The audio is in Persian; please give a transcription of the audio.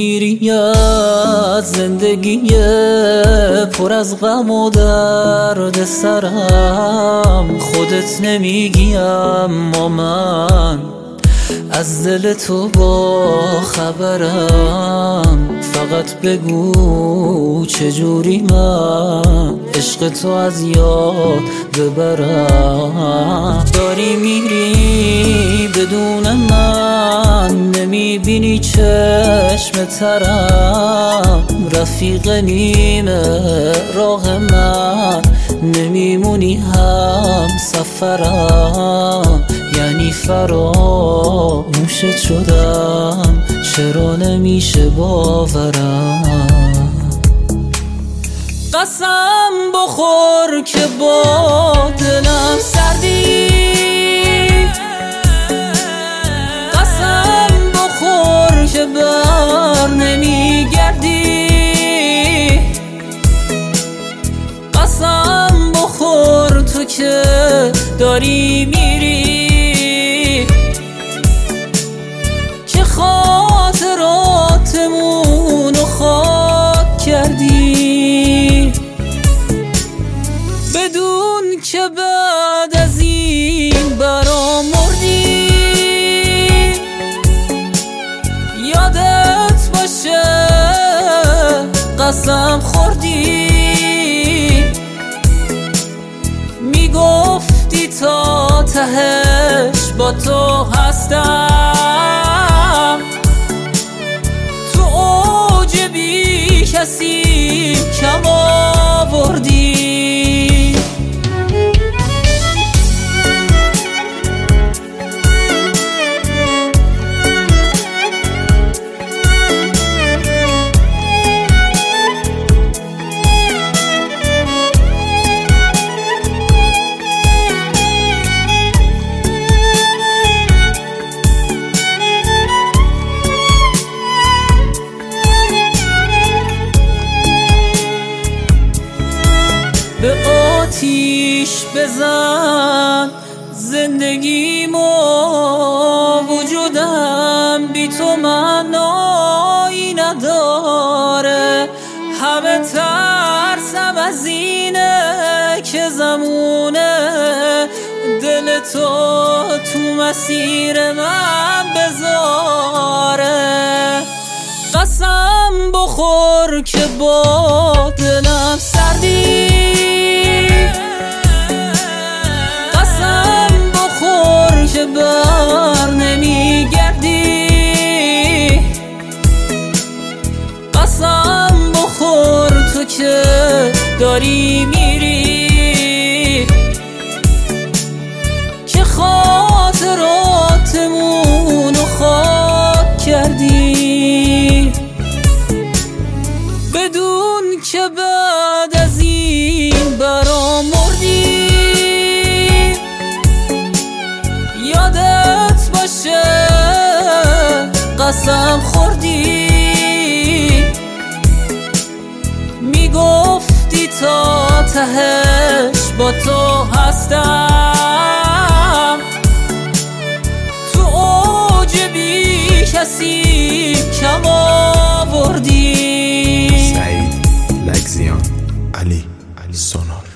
میری از زندگی پر از غم و درد سرم، خودت نمیگی اما من از دل تو با خبرم. فقط بگو چجوری من عشق تو از یاد ببرم. داری میری بدون من، نمیبینی چشم ترم، رفیق نیمه راه من، نمیمونی هم سفرم. یعنی فراموشت شدم، چرا نمیشه باورم؟ قسم بخور که با دلم سردی، قسم بخور که بر نمیگردی، قسم بخور تو که داری میری، که خاطراتمونو خاک کردی، بدون که بعد از این برام مردی. یادت باشه قسم خوردی، میگفتی تا تهش با تو هستم، تو اوج بی کسی کم آوردی. به آتیش بزن زندگیمو، وجودم بی تو معنایی نداره. همه ترسم از اینه که زمونه دل تو تو مسیر من بذاره. قسم بخور که با دلم سردی، که بر نمیگردی، قسم بخور تو که داری میری، که خاطراتمونو خاک کردی، بدون که بعد از این برام مردی. یادت باشه قسم خوردی، میگفتی تا تهش با تو هستم، تو اوج بی کسی کم آوردی. سعید لگزیان، علی سونار.